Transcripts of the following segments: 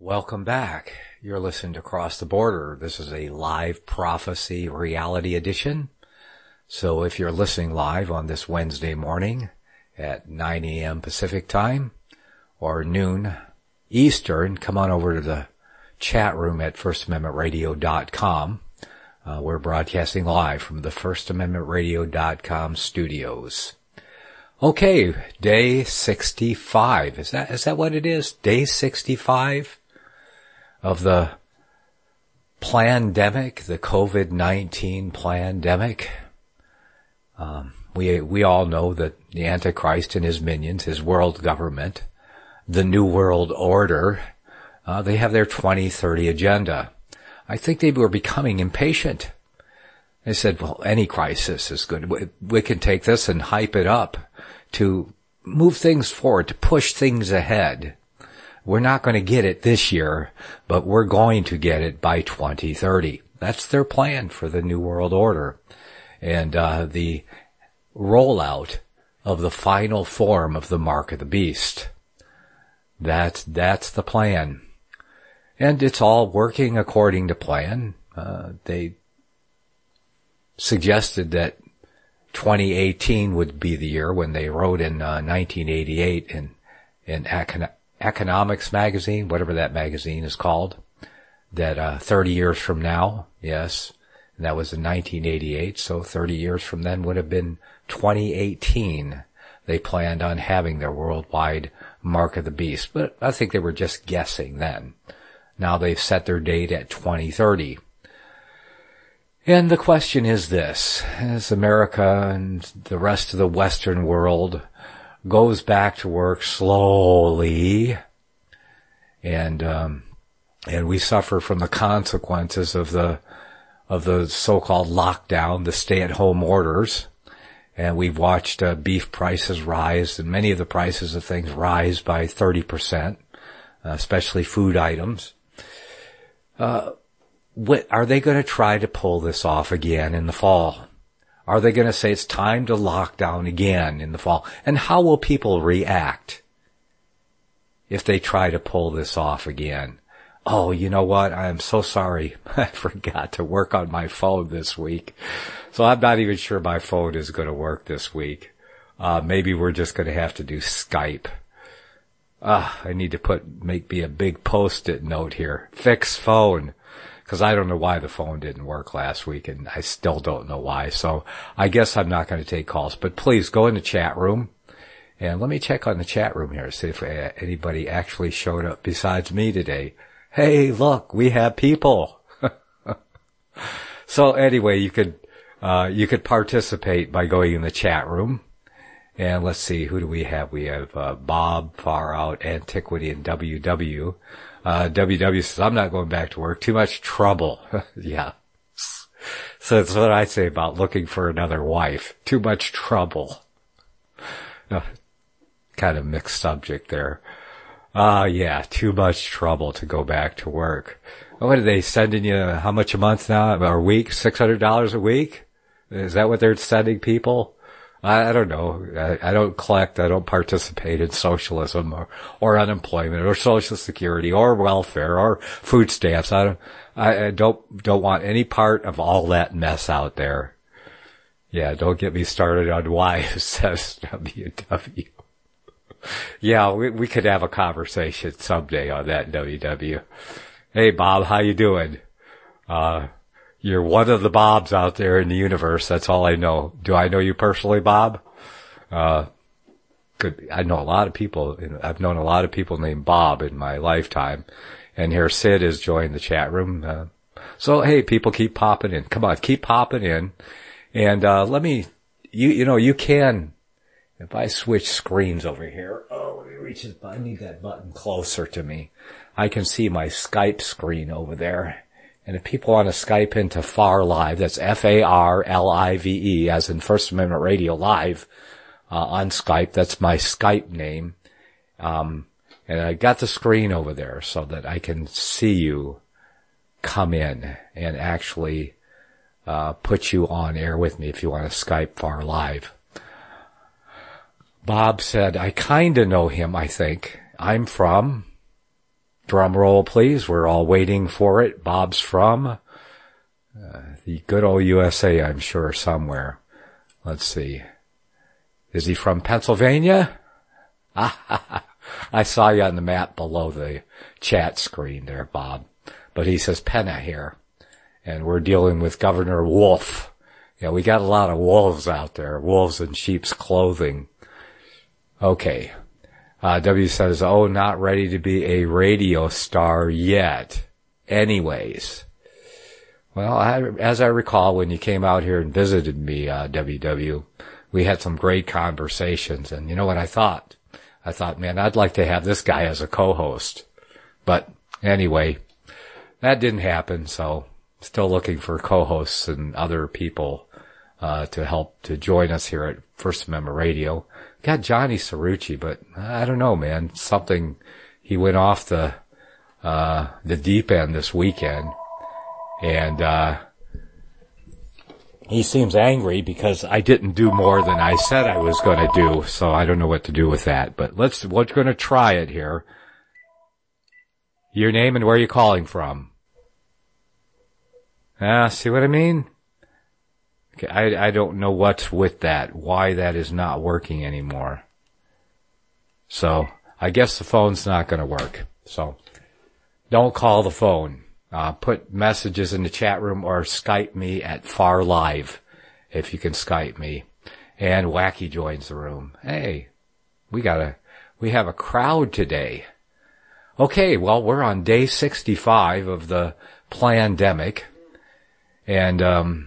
Welcome back. You're listening to Cross the Border. This is a live prophecy reality edition. So if you're listening live on this Wednesday morning at 9 a.m. Pacific time or noon Eastern, come on over to the chat room at firstamendmentradio.com. We're broadcasting live from the firstamendmentradio.com studios. Okay, day 65. Is that what it is? Day 65 of the plandemic, the COVID-19 plandemic. We all know that the Antichrist and his minions, his world government, the New World Order, they have their 2030 agenda. I think they were becoming impatient. They said, well, any crisis is good. We can take this and hype it up to move things forward, to push things ahead. We're not going to get it this year, but we're going to get it by 2030. That's their plan for the New World Order. And the rollout of the final form of the Mark of the Beast. That's the plan. And it's all working according to plan. They suggested that 2018 would be the year when they wrote in 1988 in Economics magazine, whatever that magazine is called, that 30 years from now, yes, and that was in 1988, so 30 years from then would have been 2018. They planned on having their worldwide Mark of the Beast, but I think they were just guessing then. Now they've set their date at 2030. And the question is this: as America and the rest of the Western world goes back to work slowly, and we suffer from the consequences of the so-called lockdown, the stay-at-home orders, and we've watched beef prices rise, and many of the prices of things rise by 30%, especially food items. Are they going to try to pull this off again in the fall? Are they going to say it's time to lock down again in the fall? And how will people react if they try to pull this off again? Oh, you know what? I am so sorry. I forgot to work on my phone this week. So I'm not even sure my phone is going to work this week. Maybe we're just going to have to do Skype. I need to make me a big post-it note here. Fix phone. Because I don't know why the phone didn't work last week, and I still don't know why. So I guess I'm not going to take calls. But please go in the chat room, and let me check on the chat room here, see if anybody actually showed up besides me today. Hey, look, we have people. So anyway, you could participate by going in the chat room. And let's see, who do we have? We have Bob, Far Out, Antiquity, and WW. WW says, I'm not going back to work. Too much trouble. Yeah. So that's what I say about looking for another wife. Too much trouble. Kind of mixed subject there. Yeah, too much trouble to go back to work. What are they sending you? How much a month now? Or a week? $600 a week? Is that what they're sending people? I don't know. I don't collect. I don't participate in socialism or unemployment or social security or welfare or food stamps. I don't want any part of all that mess out there. Yeah, don't get me started on why it says WW. Yeah, we could have a conversation someday on that, WW. Hey, Bob, how you doing? You're one of the Bobs out there in the universe. That's all I know. Do I know you personally, Bob? I know a lot of people. I've known a lot of people named Bob in my lifetime. And here Sid has joined the chat room. So, hey, people keep popping in. Come on, keep popping in. And, you can, if I switch screens over here. Oh, let me reach this button. I need that button closer to me. I can see my Skype screen over there. And if people want to Skype into Far Live, that's FARLIVE, as in First Amendment Radio Live, on Skype. That's my Skype name. And I got the screen over there so that I can see you come in and actually, put you on air with me if you want to Skype Far Live. Bob said, I kinda know him, I think. I'm from Drum roll, please. We're all waiting for it. Bob's from the good old USA, I'm sure, somewhere. Let's see. Is he from Pennsylvania? I saw you on the map below the chat screen there, Bob. But he says Penna here. And we're dealing with Governor Wolf. Yeah, we got a lot of wolves out there. Wolves in sheep's clothing. Okay. W says, oh, not ready to be a radio star yet. Anyways. Well, as I recall, when you came out here and visited me, WW, we had some great conversations. And you know what I thought? I thought, man, I'd like to have this guy as a co-host. But anyway, that didn't happen. So still looking for co-hosts and other people to help to join us here at First Amendment Radio. Got Johnny Cerrucci, but I don't know, man. Something, he went off the deep end this weekend. And he seems angry because I didn't do more than I said I was going to do. So I don't know what to do with that. But we're going to try it here. Your name and where you're calling from. See what I mean? Okay, I don't know what's with that, why that is not working anymore. So I guess the phone's not going to work. So don't call the phone. Put messages in the chat room or Skype me at Far Live if you can Skype me. And Wacky joins the room. Hey, we have a crowd today. Okay, well, we're on day 65 of the plandemic. And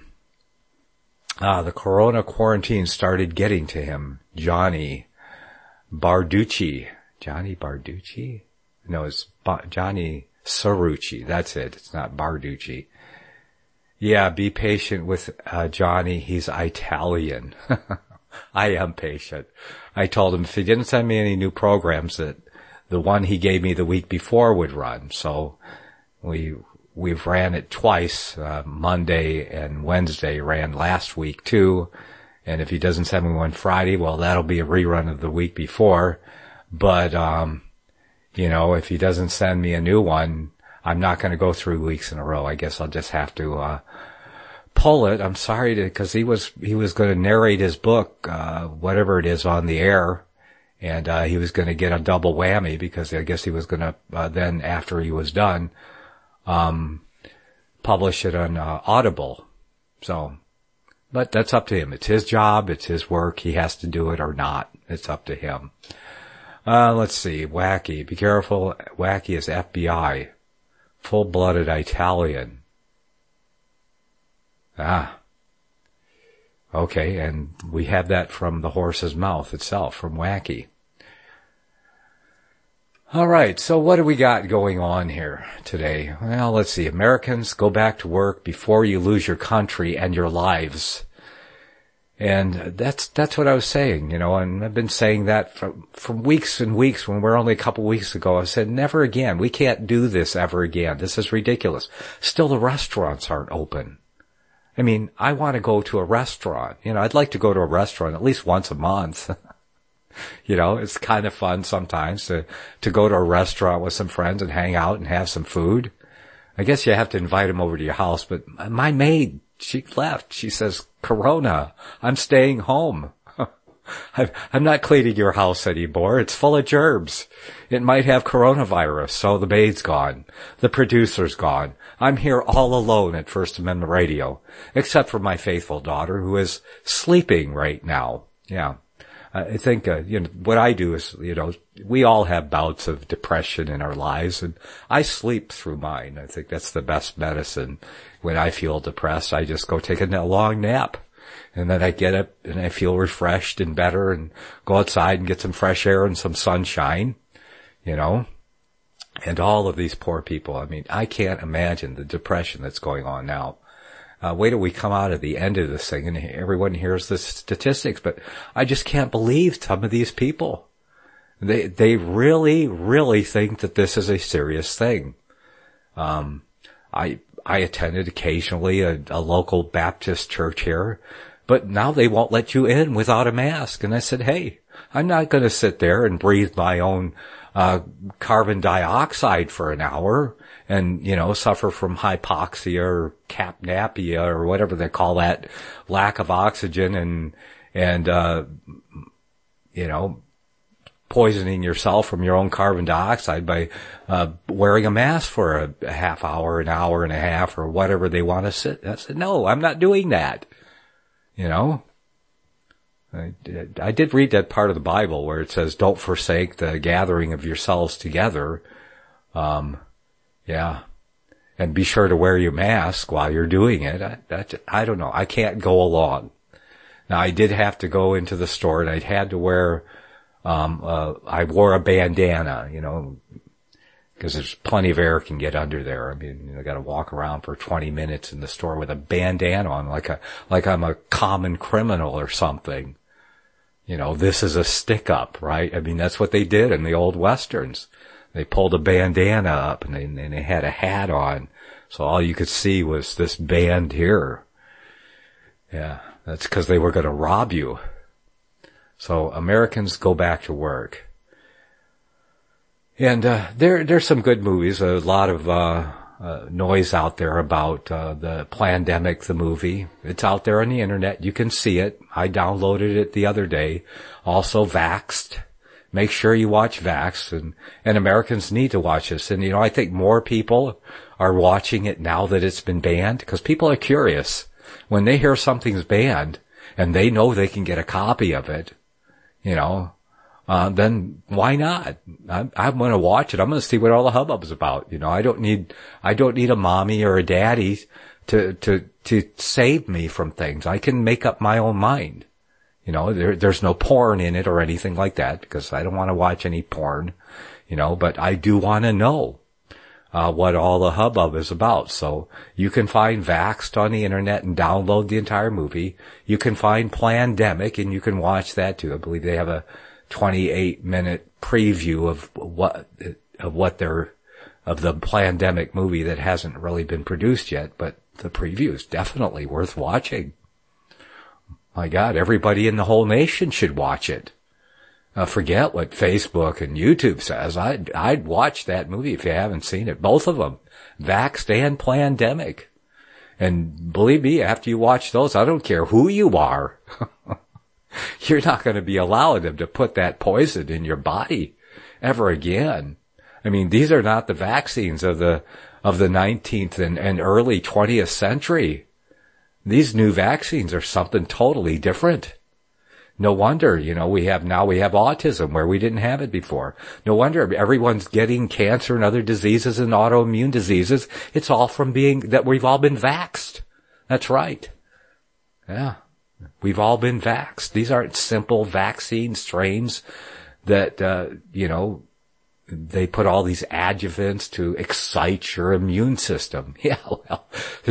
the corona quarantine started getting to him. Johnny Barducci. Johnny Barducci? No, it's Johnny Cerrucci. That's it. It's not Barducci. Yeah, be patient with Johnny. He's Italian. I am patient. I told him if he didn't send me any new programs, that the one he gave me the week before would run. So we've ran it twice. Monday and Wednesday ran last week too. And if he doesn't send me one Friday, well, that'll be a rerun of the week before. But, if he doesn't send me a new one, I'm not going to go 3 weeks in a row. I guess I'll just have to, pull it. I'm sorry cause he was going to narrate his book, whatever it is on the air. And, he was going to get a double whammy because I guess he was going to, then after he was done, publish it on, Audible. So, but that's up to him. It's his job. It's his work. He has to do it or not. It's up to him. Let's see. Wacky. Be careful. Wacky is FBI. Full-blooded Italian. Okay. And we have that from the horse's mouth itself, from Wacky. All right. So what do we got going on here today? Well, let's see. Americans, go back to work before you lose your country and your lives. And that's what I was saying, and I've been saying that from weeks and weeks when we're only a couple weeks ago. I said, never again. We can't do this ever again. This is ridiculous. Still, the restaurants aren't open. I mean, I want to go to a restaurant. I'd like to go to a restaurant at least once a month. It's kind of fun sometimes to go to a restaurant with some friends and hang out and have some food. I guess you have to invite them over to your house, but my maid, she left. She says, Corona, I'm staying home. I'm not cleaning your house anymore. It's full of germs. It might have coronavirus, so the maid's gone. The producer's gone. I'm here all alone at First Amendment Radio, except for my faithful daughter who is sleeping right now. Yeah. I think, what I do is, we all have bouts of depression in our lives, and I sleep through mine. I think that's the best medicine. When I feel depressed, I just go take a long nap. And then I get up and I feel refreshed and better and go outside and get some fresh air and some sunshine, And all of these poor people, I mean, I can't imagine the depression that's going on now. Wait till we come out at the end of this thing and everyone hears the statistics, but I just can't believe some of these people. They really, really think that this is a serious thing. I attended occasionally a local Baptist church here, but now they won't let you in without a mask. And I said, hey, I'm not going to sit there and breathe my own carbon dioxide for an hour and, suffer from hypoxia or capnapia or whatever they call that, lack of oxygen and poisoning yourself from your own carbon dioxide by wearing a mask for a half hour, an hour and a half, or whatever they want to sit. I said, no, I'm not doing that. I did read that part of the Bible where it says, don't forsake the gathering of yourselves together. Yeah. And be sure to wear your mask while you're doing it. I don't know. I can't go along. Now, I did have to go into the store and I had to wear I wore a bandana, because there's plenty of air can get under there. I mean, I got to walk around for 20 minutes in the store with a bandana on, like I'm a common criminal or something. This is a stick up, right? I mean, that's what they did in the old Westerns. They pulled a bandana up and they had a hat on. So all you could see was this band here. Yeah, that's because they were going to rob you. So Americans, go back to work. And there's some good movies. A lot of noise out there about the Plandemic, the movie. It's out there on the internet. You can see it. I downloaded it the other day. Also, Vaxxed. Make sure you watch Vaxxed. And Americans need to watch this. And, I think more people are watching it now that it's been banned because people are curious. When they hear something's banned and they know they can get a copy of it, then why not? I'm going to watch it. I'm going to see what all the hubbub is about. I don't need a mommy or a daddy to save me from things. I can make up my own mind. There's no porn in it or anything like that because I don't want to watch any porn, but I do want to know what all the hubbub is about. So you can find Vaxxed on the internet and download the entire movie. You can find Plandemic and you can watch that too. I believe they have a 28-minute preview of the Plandemic movie that hasn't really been produced yet, but the preview is definitely worth watching. My God, everybody in the whole nation should watch it. Forget what Facebook and YouTube says. I'd watch that movie if you haven't seen it. Both of them. Vaxxed and Plandemic. And believe me, after you watch those, I don't care who you are. You're not going to be allowing them to put that poison in your body ever again. I mean, these are not the vaccines of the 19th and early 20th century. These new vaccines are something totally different. No wonder, we have autism where we didn't have it before. No wonder everyone's getting cancer and other diseases and autoimmune diseases. It's all from that we've all been vaxxed. That's right. Yeah. We've all been vaxxed. These aren't simple vaccine strains that, they put all these adjuvants to excite your immune system. Yeah, well,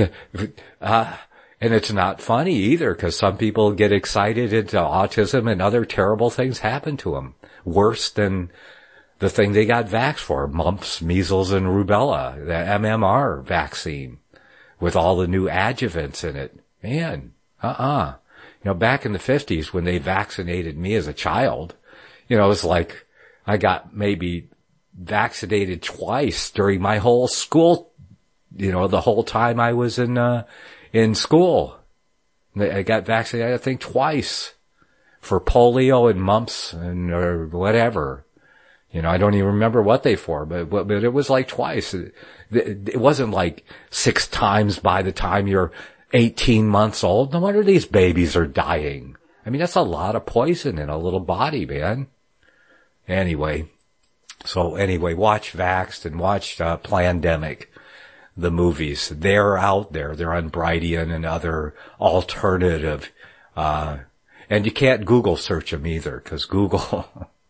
and it's not funny either because some people get excited into autism and other terrible things happen to them. Worse than the thing they got vaxxed for, mumps, measles, and rubella, the MMR vaccine with all the new adjuvants in it. Man, back in the 50s when they vaccinated me as a child, it's like I got maybe vaccinated twice during my whole school, the whole time I was in school. I got vaccinated, I think, twice for polio and mumps and or whatever. I don't even remember what they for, but it was like twice. It wasn't like 6 times by the time you're 18 months old. No wonder these babies are dying. I mean, that's a lot of poison in a little body, man. Anyway, watch Vaxxed and watch Plandemic. The movies, they're out there. They're on Brightian and other alternative, and you can't Google search them either because Google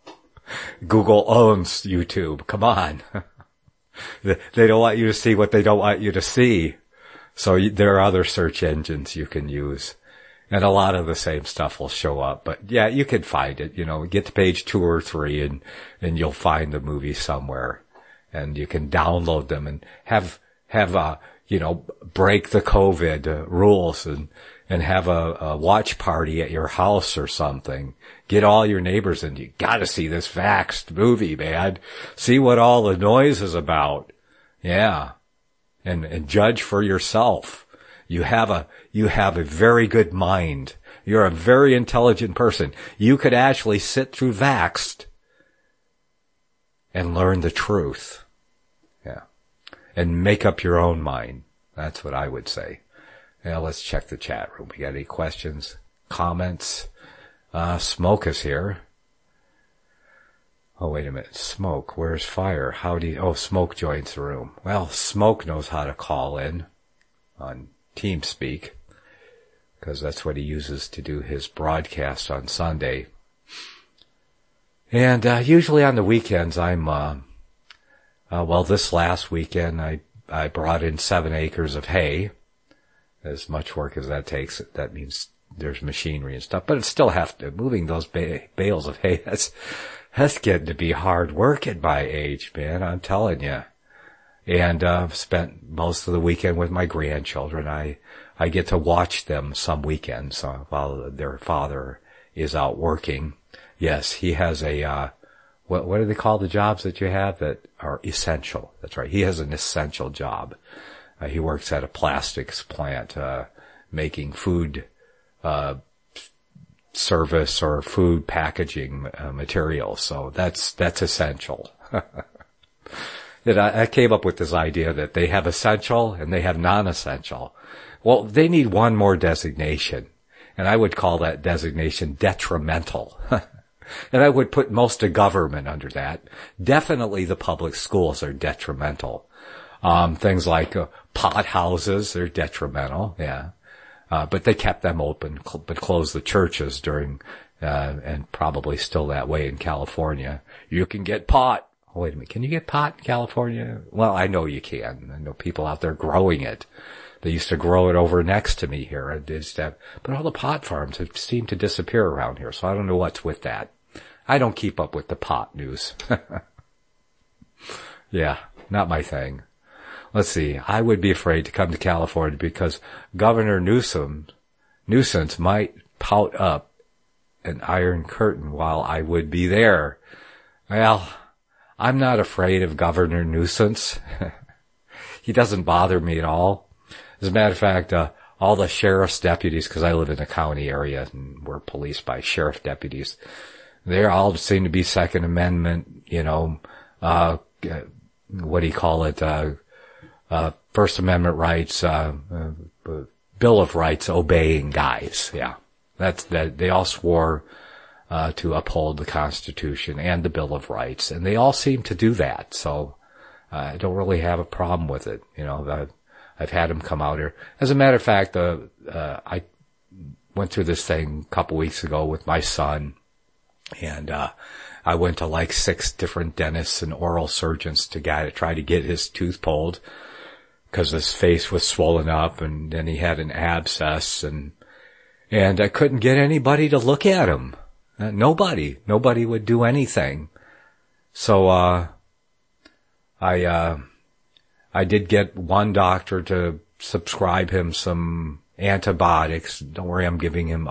owns YouTube. Come on. They don't want you to see what they don't want you to see. So there are other search engines you can use and a lot of the same stuff will show up. But yeah, you can find it, get to page 2 or 3 and you'll find the movie somewhere and you can download them and have break the COVID rules and have a watch party at your house or something. Get all your neighbors and you gotta see this Vaxxed movie, man. See what all the noise is about. Yeah. And judge for yourself. You have a very good mind. You're a very intelligent person. You could actually sit through Vaxxed and learn the truth. Yeah. And make up your own mind. That's what I would say. Now let's check the chat room. We got any questions, comments? Smoke is here. Oh, wait a minute. Smoke, where's Fire? Smoke joins the room. Well, Smoke knows how to call in on TeamSpeak, because that's what he uses to do his broadcast on Sunday. And usually on the weekends, I'm this last weekend I brought in 7 acres of hay. As much work as that takes, that means there's machinery and stuff, but it still moving those bales of hay, that's getting to be hard work at my age, man, I'm telling you. And spent most of the weekend with my grandchildren. I get to watch them some weekends while their father is out working. Yes, he has what do they call the jobs that you have that are essential? That's right. He has an essential job. He works at a plastics plant, making food, service or food packaging materials. So that's essential. I came up with this idea that they have essential and they have non-essential. Well, they need one more designation, and I would call that designation detrimental. And I would put most of government under that. Definitely the public schools are detrimental. Things like pot houses, they're detrimental, yeah. But they kept them open, but closed the churches during, and probably still that way in California. You can get pot. Oh, wait a minute. Can you get pot in California? Well, I know you can. I know people out there growing it. They used to grow it over next to me here. But all the pot farms have seemed to disappear around here, so I don't know what's with that. I don't keep up with the pot news. Yeah, not my thing. Let's see. I would be afraid to come to California because Governor Newsom might pout up an iron curtain while I would be there. Well, I'm not afraid of Governor Newsom. He doesn't bother me at all. As a matter of fact, all the sheriff's deputies, because I live in a county area and we're policed by sheriff deputies, they all seem to be Second Amendment, what do you call it, First Amendment rights, Bill of Rights obeying guys. Yeah. They all swore, to uphold the Constitution and the Bill of Rights, and they all seem to do that. So, I don't really have a problem with it. I've had them come out here. As a matter of fact, I went through this thing a couple weeks ago with my son, and, I went to like 6 different dentists and oral surgeons to try to get his tooth pulled because his face was swollen up, and then he had an abscess, and I couldn't get anybody to look at him. Nobody would do anything. So, I did get one doctor to subscribe him some antibiotics. Don't worry, I'm giving him,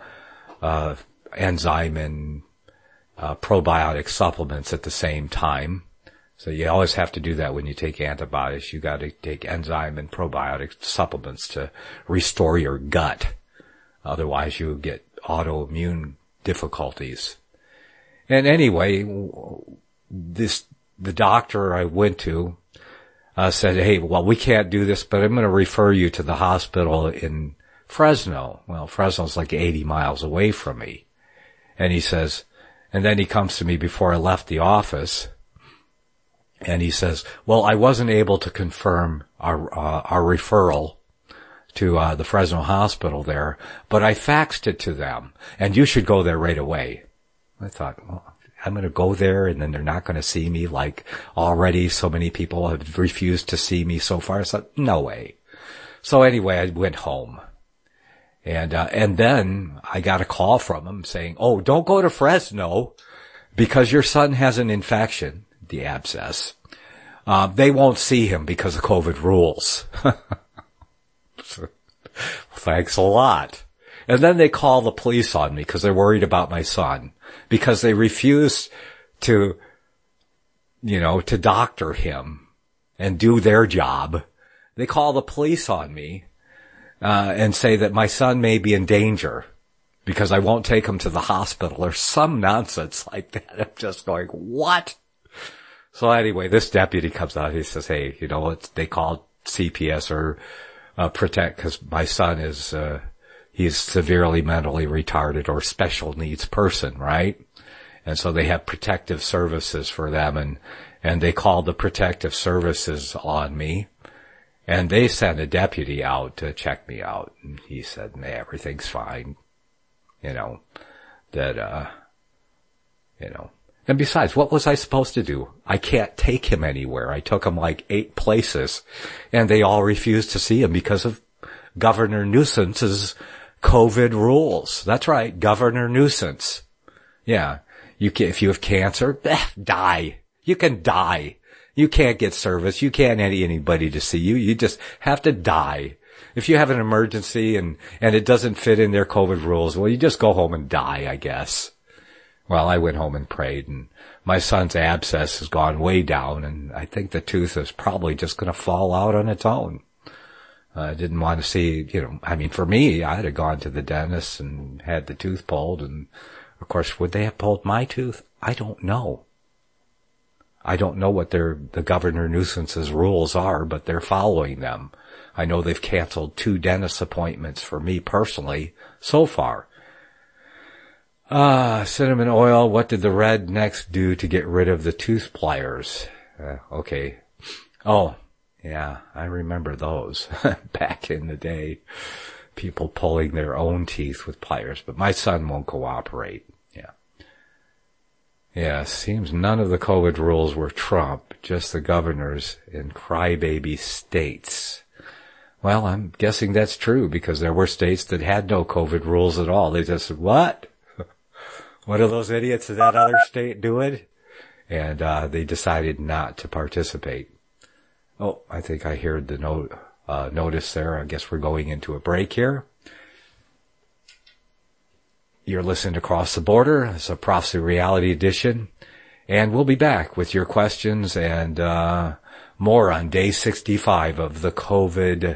enzyme and probiotic supplements at the same time. So you always have to do that when you take antibiotics. You got to take enzyme and probiotic supplements to restore your gut. Otherwise you get autoimmune difficulties. And anyway, the doctor I went to said, hey, well, we can't do this, but I'm going to refer you to the hospital in Fresno. Well, Fresno's like 80 miles away from me. And he says, and then he comes to me before I left the office, and he says, well, I wasn't able to confirm our referral to the Fresno hospital there, but I faxed it to them, and you should go there right away. I thought, well, I'm going to go there, and then they're not going to see me like already so many people have refused to see me so far. I thought, no way. So anyway, I went home. And then I got a call from him saying, oh, don't go to Fresno because your son has an infection, the abscess. They won't see him because of COVID rules. Thanks a lot. And then they call the police on me because they're worried about my son, because they refuse to, to doctor him and do their job. They call the police on me, and say that my son may be in danger because I won't take him to the hospital or some nonsense like that. I'm just going, what? So anyway, this deputy comes out. He says, hey, they call CPS or Protect, because my son is, he's severely mentally retarded or special needs person, right? And so they have protective services for them, and they called the protective services on me, and they sent a deputy out to check me out. And he said, nah, everything's fine. And besides, what was I supposed to do? I can't take him anywhere. I took him like 8 places, and they all refused to see him because of Governor Newsom's COVID rules. That's right, Governor Nuisance. Yeah, if you have cancer, die. You can die. You can't get service. You can't get anybody to see you. You just have to die. If you have an emergency and it doesn't fit in their COVID rules, well, you just go home and die, I guess. Well, I went home and prayed, and my son's abscess has gone way down, and I think the tooth is probably just going to fall out on its own. I didn't want to see, for me, I'd have gone to the dentist and had the tooth pulled, and of course, would they have pulled my tooth? I don't know. I don't know what the Governor Nuisance's rules are, but they're following them. I know they've canceled 2 dentist appointments for me personally so far. Cinnamon oil, what did the rednecks do to get rid of the tooth pliers? Okay. Oh, yeah, I remember those back in the day. People pulling their own teeth with pliers, but my son won't cooperate. Yeah, seems none of the COVID rules were Trump, just the governors in crybaby states. Well, I'm guessing that's true because there were states that had no COVID rules at all. They just said, what? What are those idiots in that other state doing? And they decided not to participate. Oh, I think I heard the notice there. I guess we're going into a break here. You're listening to Across the Border. It's a Prophecy Reality Edition. And we'll be back with your questions and more on day 65 of the COVID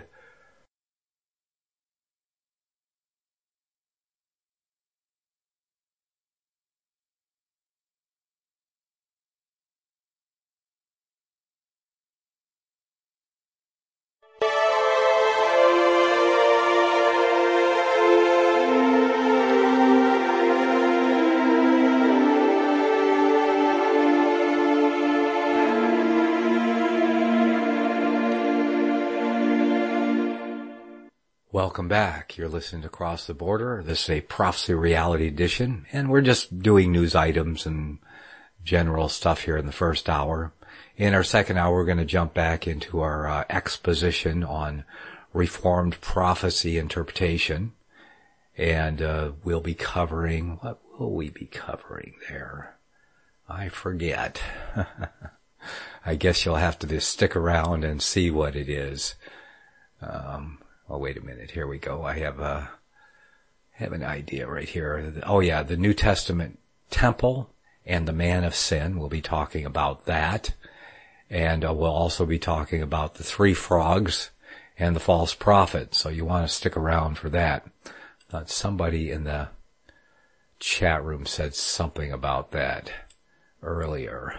Welcome back. You're listening to Across the Border. This is a Prophecy Reality Edition, and we're just doing news items and general stuff here in the first hour. In our second hour, we're going to jump back into our exposition on Reformed prophecy interpretation, and we'll be covering, what will we be covering there? I forget. I guess you'll have to just stick around and see what it is. Oh, wait a minute. Here we go. I have an idea right here. Oh, yeah, the New Testament temple and the man of sin. We'll be talking about that. And we'll also be talking about the 3 frogs and the false prophet. So you want to stick around for that. Somebody in the chat room said something about that earlier.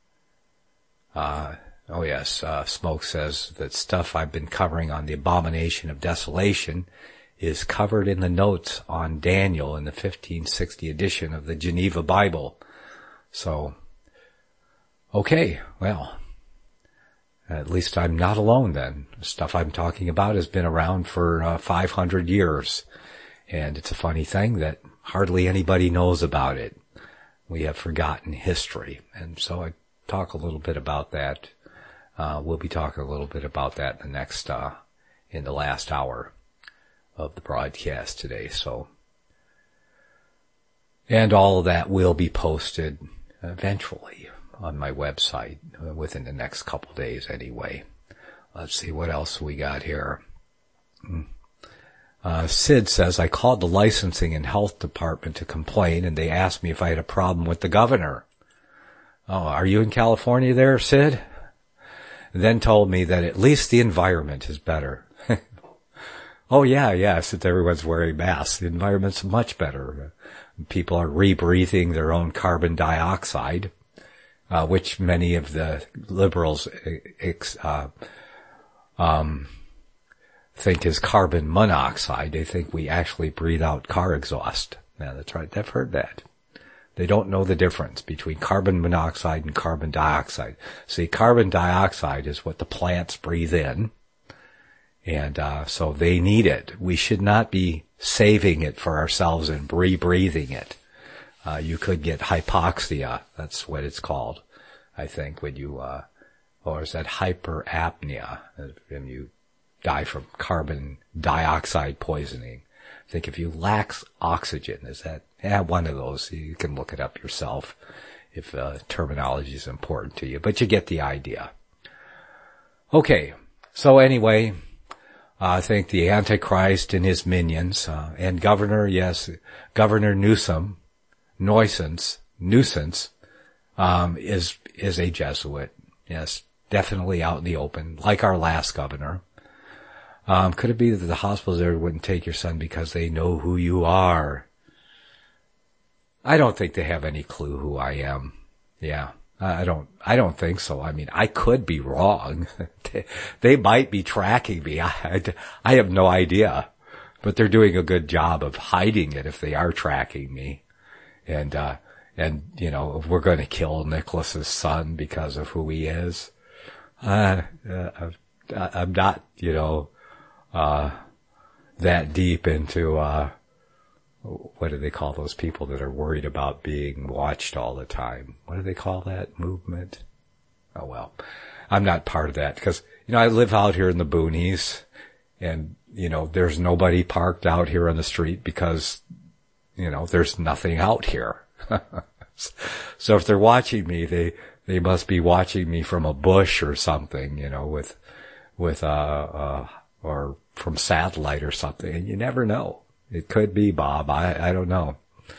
Oh yes, Smoke says that stuff I've been covering on the abomination of desolation is covered in the notes on Daniel in the 1560 edition of the Geneva Bible. So, okay, well, at least I'm not alone then. The stuff I'm talking about has been around for 500 years. And it's a funny thing that hardly anybody knows about it. We have forgotten history. And so I talk a little bit about that. We'll be talking a little bit about that in the last hour of the broadcast today. So, and all of that will be posted eventually on my website within the next couple days anyway. Let's see what else we got here. Sid says, I called the licensing and health department to complain, and they asked me if I had a problem with the governor. Oh, are you in California there, Sid? Then told me that at least the environment is better. Oh, yeah, since everyone's wearing masks, the environment's much better. People are rebreathing their own carbon dioxide, which many of the liberals think is carbon monoxide. They think we actually breathe out car exhaust. Yeah, that's right. I've heard that. They don't know the difference between carbon monoxide and carbon dioxide. See, carbon dioxide is what the plants breathe in. And so they need it. We should not be saving it for ourselves and rebreathing it. You could get hypoxia. That's what it's called, I think, when you, or is that hyperapnea? When you die from carbon dioxide poisoning. I think if you lack oxygen, is that, one of those. You can look it up yourself if terminology is important to you, but you get the idea. Okay, so anyway, I think the Antichrist and his minions, and Governor Newsom, is a Jesuit. Yes, definitely out in the open, like our last governor. Could it be that the hospitals there wouldn't take your son because they know who you are? I don't think they have any clue who I am. Yeah. I don't think so. I mean, I could be wrong. They might be tracking me. I have no idea, but they're doing a good job of hiding it if they are tracking me. And, you know, if we're going to kill Nicholas's son because of who he is, I'm not, you know, that deep into, what do they call those people that are worried about being watched all the time? What do they call that movement? Oh, well, I'm not part of that because, you know, I live out here in the boonies and, you know, there's nobody parked out here on the street because, you know, there's nothing out here. So if they're watching me, they must be watching me from a bush or something, you know, or from satellite or something, and you never know. It could be, Bob. I don't know.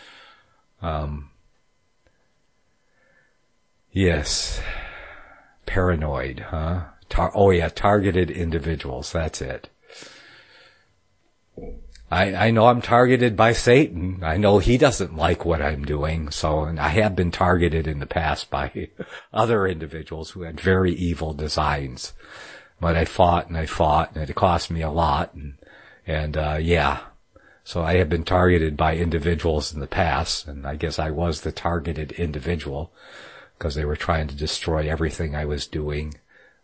Yes. Paranoid, huh? Targeted individuals. That's it. I know I'm targeted by Satan. I know he doesn't like what I'm doing. So, and I have been targeted in the past by other individuals who had very evil designs. But I fought, and it cost me a lot. And yeah. So I have been targeted by individuals in the past, and I guess I was the targeted individual because they were trying to destroy everything I was doing,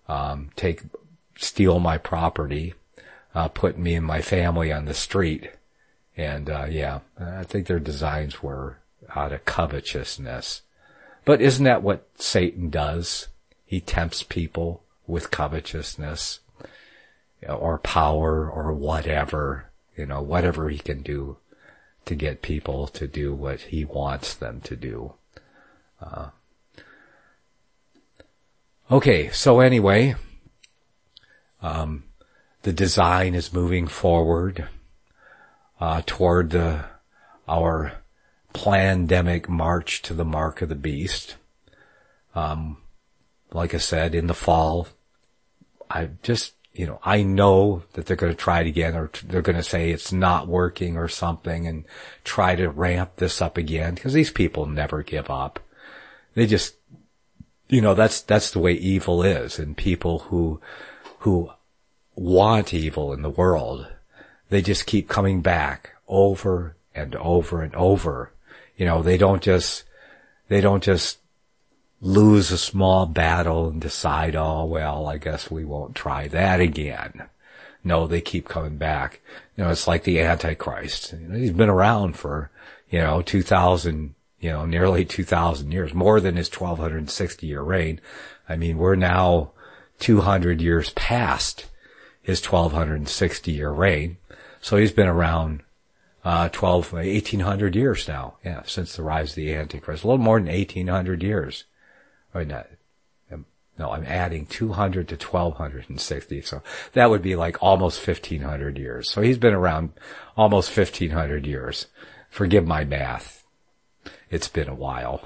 steal my property, put me and my family on the street. And, yeah, I think their designs were out of covetousness. But isn't that what Satan does? He tempts people with covetousness or power or whatever. You know, whatever he can do to get people to do what he wants them to do. Okay, so anyway, the design is moving forward toward our plandemic march to the mark of the beast. Like I said, in the fall, I know that they're going to try it again, or they're going to say it's not working or something and try to ramp this up again, because these people never give up. They just, you know, that's the way evil is. And people who want evil in the world, they just keep coming back over and over and over. You know, they don't just lose a small battle and decide, oh, well, I guess we won't try that again. No, they keep coming back. You know, it's like the Antichrist. You know, he's been around for, you know, 2,000, you know, nearly 2,000 years, more than his 1,260 year reign. I mean, we're now 200 years past his 1,260 year reign. So he's been around 1,800 years now. Yeah, since the rise of the Antichrist. A little more than 1,800 years. Or not. No, I'm adding 200 to 1260. So that would be like almost 1500 years. So he's been around almost 1500 years. Forgive my math. It's been a while.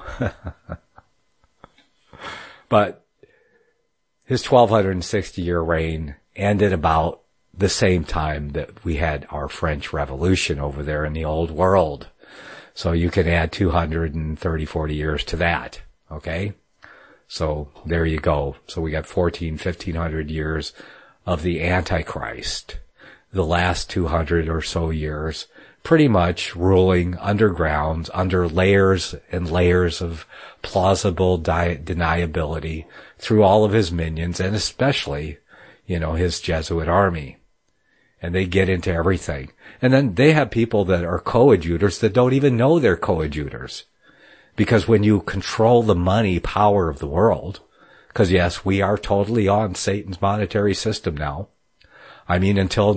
But his 1260 year reign ended about the same time that we had our French Revolution over there in the old world. So you can add 230, 40 years to that. Okay? So there you go. So we got 1500 years of the Antichrist. The last 200 or so years pretty much ruling underground under layers and layers of plausible deniability through all of his minions and especially, his Jesuit army. And they get into everything. And then they have people that are coadjutors that don't even know they're coadjutors. Because when you control the money power of the world, because yes, we are totally on Satan's monetary system now. I mean, until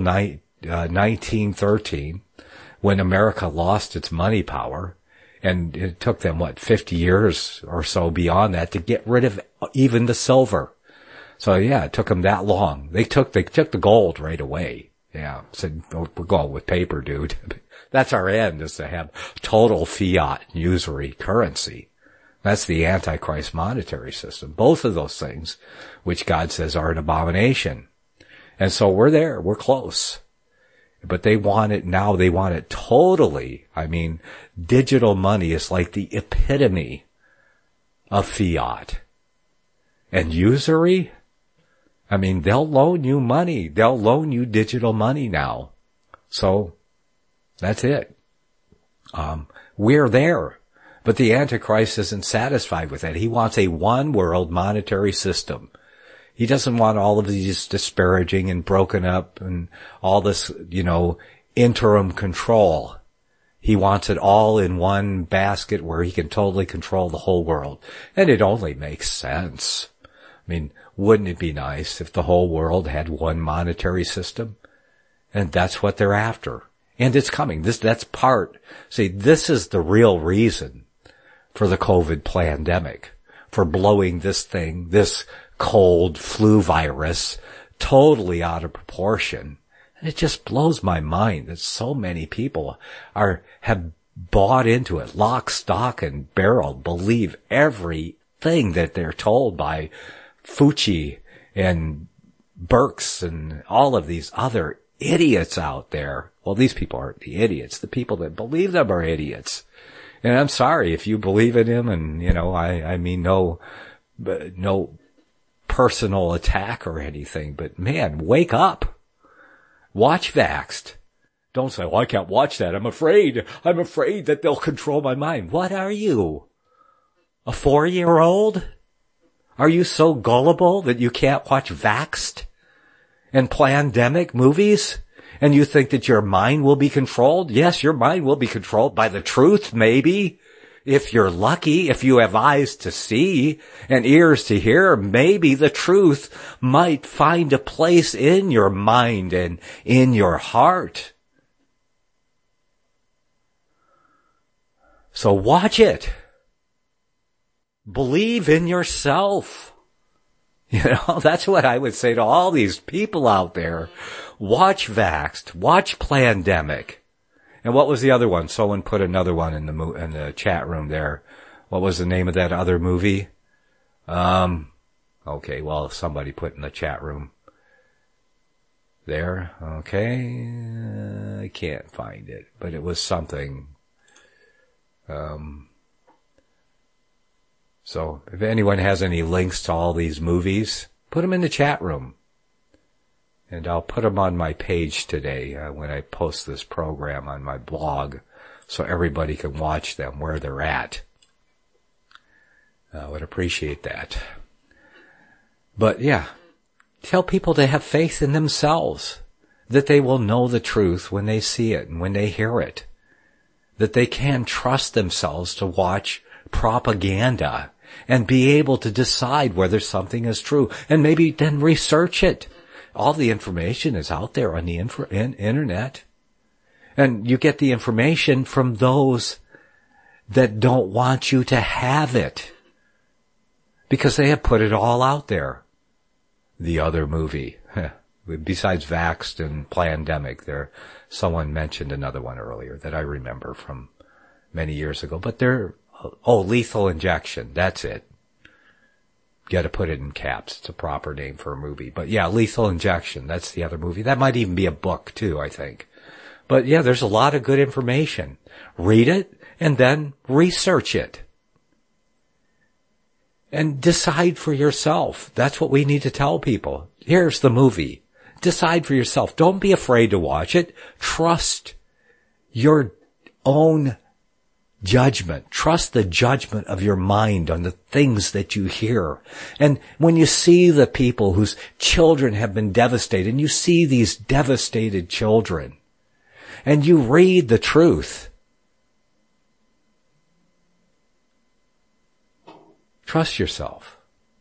1913, when America lost its money power, and it took them, 50 years or so beyond that to get rid of even the silver. So yeah, it took them that long. They took the gold right away. Yeah, said, we're going with paper, dude. That's our end, is to have total fiat usury currency. That's the Antichrist monetary system. Both of those things, which God says are an abomination. And so we're there. We're close. But they want it now. They want it totally. I mean, digital money is like the epitome of fiat. And usury? I mean, they'll loan you money. They'll loan you digital money now. So that's it. We're there. But the Antichrist isn't satisfied with that. He wants a one world monetary system. He doesn't want all of these disparaging and broken up and all this, interim control. He wants it all in one basket where he can totally control the whole world. And it only makes sense. I mean, wouldn't it be nice if the whole world had one monetary system? And that's what they're after. And it's coming. That's part. See, this is the real reason for the COVID pandemic, for blowing this cold flu virus totally out of proportion. And it just blows my mind that so many people have bought into it, lock, stock, and barrel, believe everything that they're told by Fauci and Birx and all of these other idiots out there. Well, these people aren't the idiots. The people that believe them are idiots. And I'm sorry if you believe in him, and, I mean no personal attack or anything, but man, wake up. Watch Vaxxed. Don't say, I can't watch that. I'm afraid that they'll control my mind. What are you? A 4-year-old? Are you so gullible that you can't watch Vaxxed and Plandemic movies? And you think that your mind will be controlled? Yes, your mind will be controlled by the truth, maybe. If you're lucky, if you have eyes to see and ears to hear, maybe the truth might find a place in your mind and in your heart. So watch it. Believe in yourself. That's what I would say to all these people out there. Watch Vaxxed. Watch Plandemic. And what was the other one? Someone put another one in the chat room there. What was the name of that other movie? Okay, well, somebody put in the chat room. There, okay. I can't find it, but it was something. So if anyone has any links to all these movies, put them in the chat room. And I'll put them on my page today when I post this program on my blog so everybody can watch them where they're at. I would appreciate that. But yeah, tell people to have faith in themselves, that they will know the truth when they see it and when they hear it, that they can trust themselves to watch propaganda and be able to decide whether something is true and maybe then research it. All the information is out there on the internet. And you get the information from those that don't want you to have it. because they have put it all out there. The other movie, besides Vaxxed and Plandemic, someone mentioned another one earlier that I remember from many years ago, but Lethal Injection, that's it. You gotta put it in caps. It's a proper name for a movie. But yeah, Lethal Injection, that's the other movie. That might even be a book too, I think. But yeah, there's a lot of good information. Read it and then research it. And decide for yourself. That's what we need to tell people. Here's the movie. Decide for yourself. Don't be afraid to watch it. Trust your own judgment. Trust the judgment of your mind on the things that you hear. And when you see the people whose children have been devastated, and you see these devastated children, and you read the truth, trust yourself.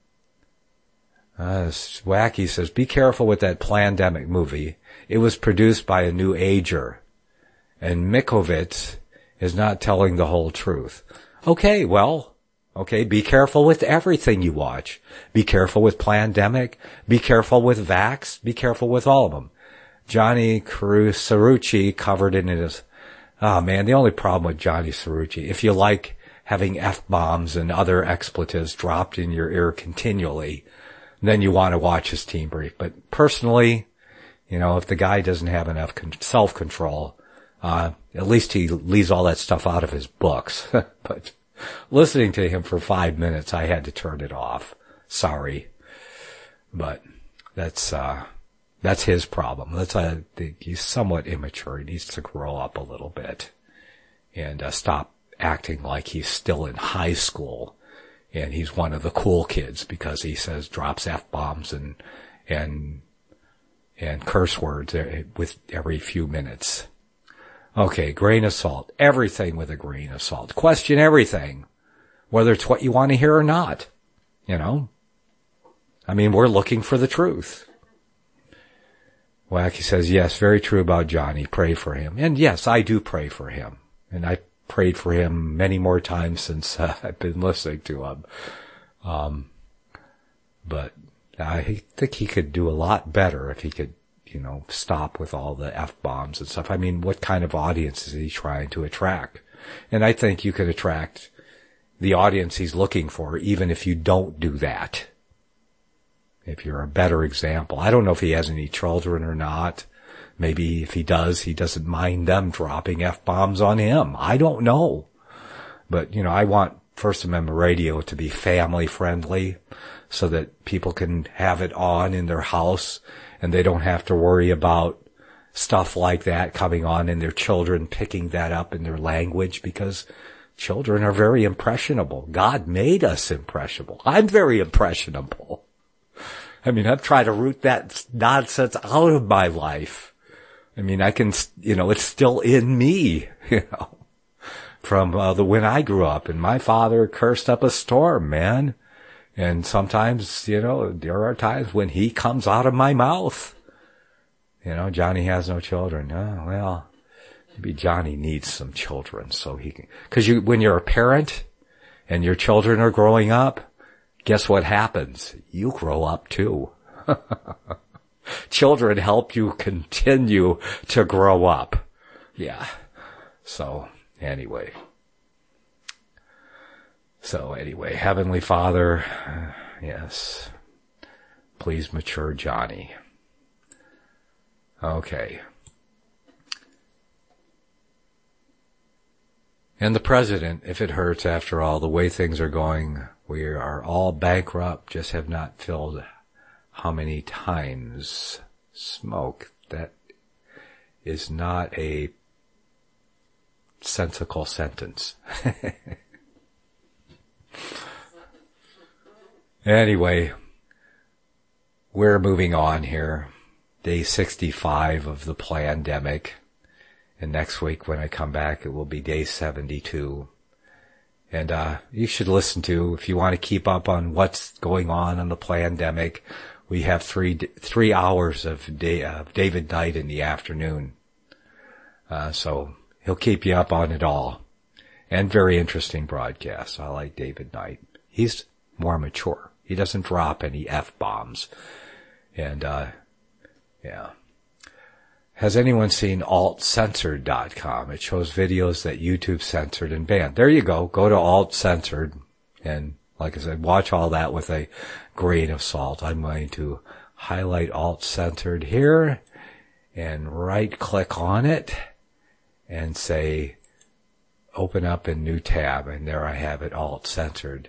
Wacky says, be careful with that Plandemic movie. It was produced by a new ager, and Mikovits is not telling the whole truth. Okay, be careful with everything you watch. Be careful with Plandemic. Be careful with Vax. Be careful with all of them. Johnny Cerrucci covered it in his... Oh man, the only problem with Johnny Cerrucci, if you like having F-bombs and other expletives dropped in your ear continually, then you want to watch his team brief. But personally, if the guy doesn't have enough self-control, at least he leaves all that stuff out of his books. But listening to him for 5 minutes, I had to turn it off. Sorry. But that's his problem. He's somewhat immature. He needs to grow up a little bit and stop acting like he's still in high school and he's one of the cool kids because he drops F-bombs and curse words with every few minutes. Okay, grain of salt. Everything with a grain of salt. Question everything, whether it's what you want to hear or not. I mean, we're looking for the truth. Wacky says, yes, very true about Johnny. Pray for him. And yes, I do pray for him. And I prayed for him many more times since I've been listening to him. But I think he could do a lot better if he could, stop with all the F-bombs and stuff. I mean, what kind of audience is he trying to attract? And I think you can attract the audience he's looking for even if you don't do that. If you're a better example. I don't know if he has any children or not. Maybe if he does, he doesn't mind them dropping F-bombs on him. I don't know. But, I want First Amendment radio to be family friendly so that people can have it on in their house and they don't have to worry about stuff like that coming on and their children picking that up in their language because children are very impressionable. God made us impressionable. I'm very impressionable. I mean, I've tried to root that nonsense out of my life. I mean, I can, it's still in me, from when I grew up. And my father cursed up a storm, man. And sometimes, there are times when he comes out of my mouth. Johnny has no children. Oh, well, maybe Johnny needs some children so he can, cause when you're a parent and your children are growing up, guess what happens? You grow up too. Children help you continue to grow up. Yeah. So anyway, Heavenly Father, yes, please mature Johnny. Okay. And the president, if it hurts after all, the way things are going, we are all bankrupt, just have not filled how many times. Smoke. That is not a sensical sentence. Anyway, we're moving on here. Day 65 of the Plandemic. And next week when I come back, it will be day 72. And you should listen to, if you want to keep up on what's going on the Plandemic, we have three hours of David Knight in the afternoon. So he'll keep you up on it all. And very interesting broadcast. I like David Knight. He's more mature. He doesn't drop any F-bombs. And, yeah. Has anyone seen altcensored.com? It shows videos that YouTube censored and banned. There you go. Go to altcensored. And like I said, watch all that with a grain of salt. I'm going to highlight alt-censored here and right click on it and say open up in new tab. And there I have it, alt-censored.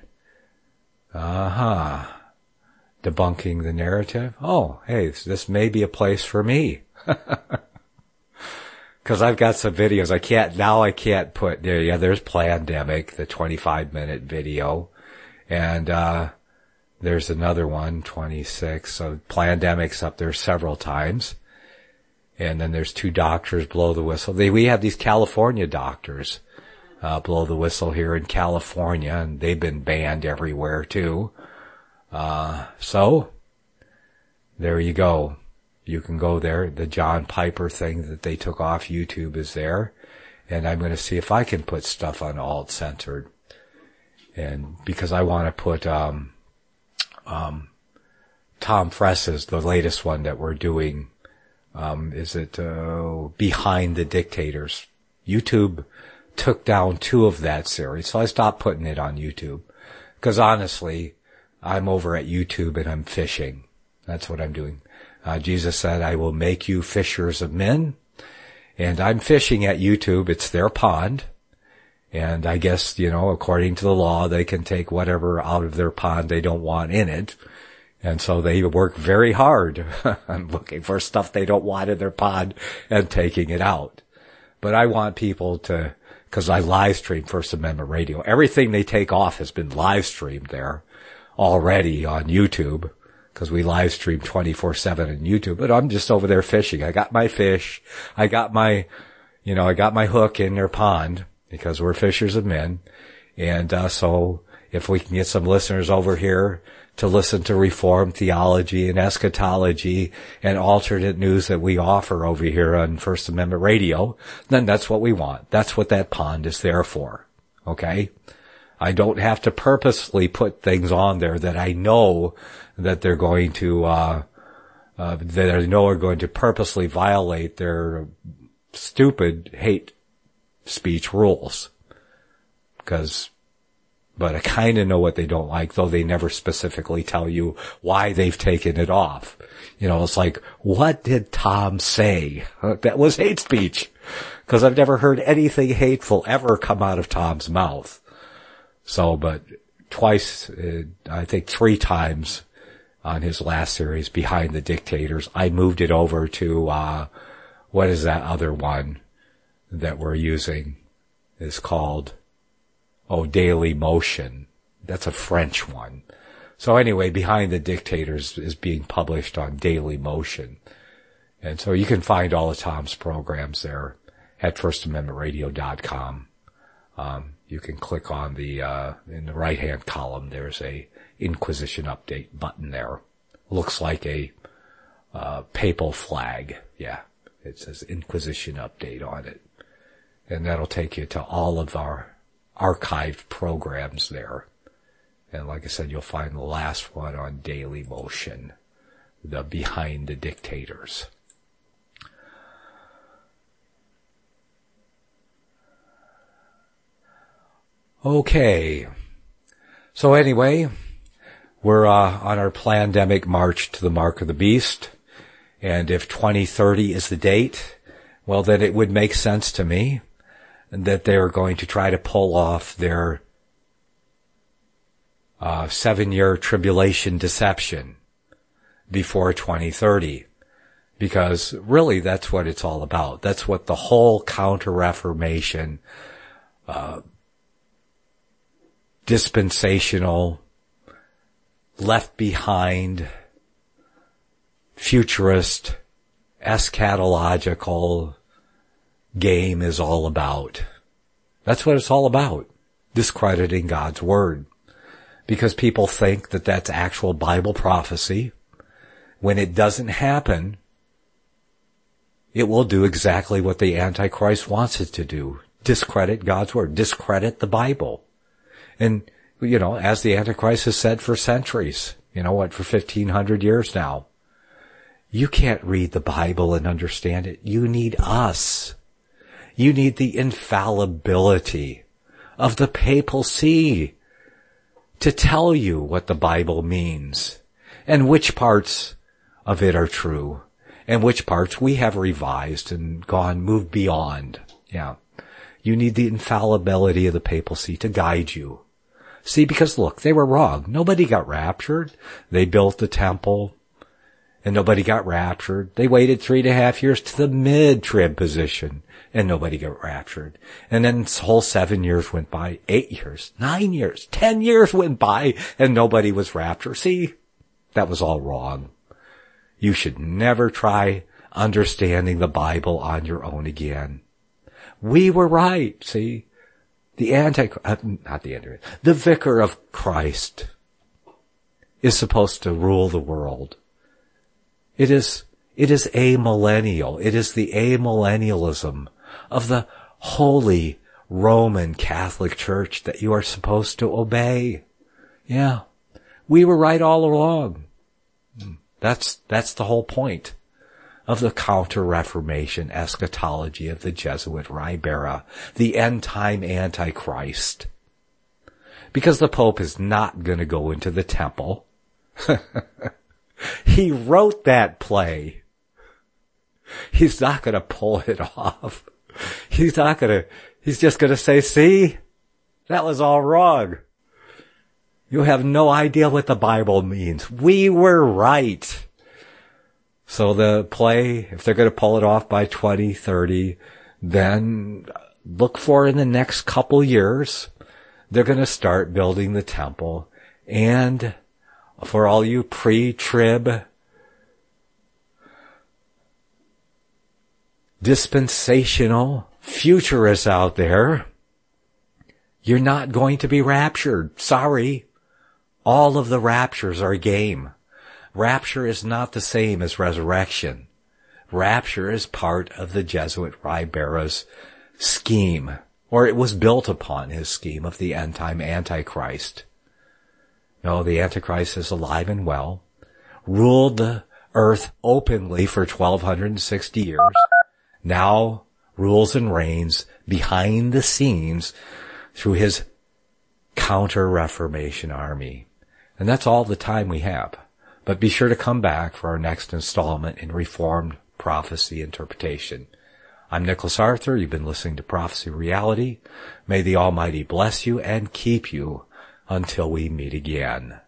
Debunking the narrative. Oh, hey, this may be a place for me. Cause I've got some videos. I can't put there. Yeah, there's Plandemic, the 25-minute video. And, there's another one, 26. So Plandemic's up there several times. And then there's 2 doctors blow the whistle. We have these California doctors, blow the whistle here in California, and they've been banned everywhere too. So there you go. You can go there. The John Piper thing that they took off YouTube is there. And I'm going to see if I can put stuff on alt-censored. And because I want to put, Tom Fress's, the latest one that we're doing, Behind the Dictators. YouTube took down 2 of that series, so I stopped putting it on YouTube. Because honestly, I'm over at YouTube and I'm fishing. That's what I'm doing. Jesus said, I will make you fishers of men. And I'm fishing at YouTube. It's their pond. And I guess, according to the law, they can take whatever out of their pond they don't want in it. And so they work very hard on looking for stuff they don't want in their pond and taking it out. But I want people to, because I live stream First Amendment Radio. Everything they take off has been live streamed there already on YouTube, because we live stream 24/7 on YouTube. But I'm just over there fishing. I got my fish. I got my hook in their pond, because we're fishers of men. And, so if we can get some listeners over here to listen to Reformed theology and eschatology and alternate news that we offer over here on First Amendment Radio, then that's what we want. That's what that pond is there for. Okay? I don't have to purposely put things on there that I know that they're going to, that I know are going to purposely violate their stupid hate speech rules. But I kind of know what they don't like, though they never specifically tell you why they've taken it off. It's like, what did Tom say? That was hate speech. Because I've never heard anything hateful ever come out of Tom's mouth. So, but twice, I think 3 times on his last series, Behind the Dictators, I moved it over to, what is that other one that we're using? Is called, Daily Motion. That's a French one. So anyway, Behind the Dictators is being published on Daily Motion. And so you can find all of Tom's programs there at firstamendmentradio.com. You can click on in the right-hand column, there's a Inquisition Update button there. Looks like a, papal flag. Yeah. It says Inquisition Update on it. And that'll take you to all of our archived programs there. And like I said, you'll find the last one on Daily Motion, the Behind the Dictators. Okay. So anyway, we're on our Plandemic march to the mark of the beast. And if 2030 is the date, well, then it would make sense to me that they're going to try to pull off their 7-year tribulation deception before 2030. Because really that's what it's all about. That's what the whole Counter-Reformation, dispensational, left behind, futurist, eschatological game is all about. That's what it's all about. Discrediting God's Word. Because people think that that's actual Bible prophecy. When it doesn't happen, it will do exactly what the Antichrist wants it to do. Discredit God's Word. Discredit the Bible. And as the Antichrist has said for centuries, for 1,500 years now. You can't read the Bible and understand it. You need us. You need the infallibility of the papal see to tell you what the Bible means and which parts of it are true and which parts we have revised and moved beyond. Yeah. You need the infallibility of the papal see to guide you. See, because look, they were wrong. Nobody got raptured. They built the temple and nobody got raptured. They waited 3.5 years to the mid-trib position and nobody got raptured. And then this whole 7 years went by, 8 years, 9 years, 10 years went by and nobody was raptured. See, that was all wrong. You should never try understanding the Bible on your own again. We were right, see. The vicar of Christ is supposed to rule the world. It is amillennial. It is the amillennialism of the Holy Roman Catholic Church that you are supposed to obey. Yeah. We were right all along. That's the whole point of the Counter-Reformation eschatology of the Jesuit Ribera, the end-time Antichrist. Because the Pope is not going to go into the temple. He wrote that play. He's not going to pull it off. He's just going to say, see, that was all wrong. You have no idea what the Bible means. We were right. So the play, if they're going to pull it off by 2030, then look for in the next couple years, they're going to start building the temple. And for all you pre-trib dispensational futurists out there, you're not going to be raptured. Sorry. All of the raptures are game. Rapture is not the same as resurrection. Rapture is part of the Jesuit Ribera's scheme, or it was built upon his scheme of the end-time Antichrist. No, the Antichrist is alive and well, ruled the earth openly for 1,260 years, now rules and reigns behind the scenes through his Counter-Reformation army. And that's all the time we have. But be sure to come back for our next installment in Reformed Prophecy Interpretation. I'm Nicholas Arthur. You've been listening to Prophecy Reality. May the Almighty bless you and keep you until we meet again.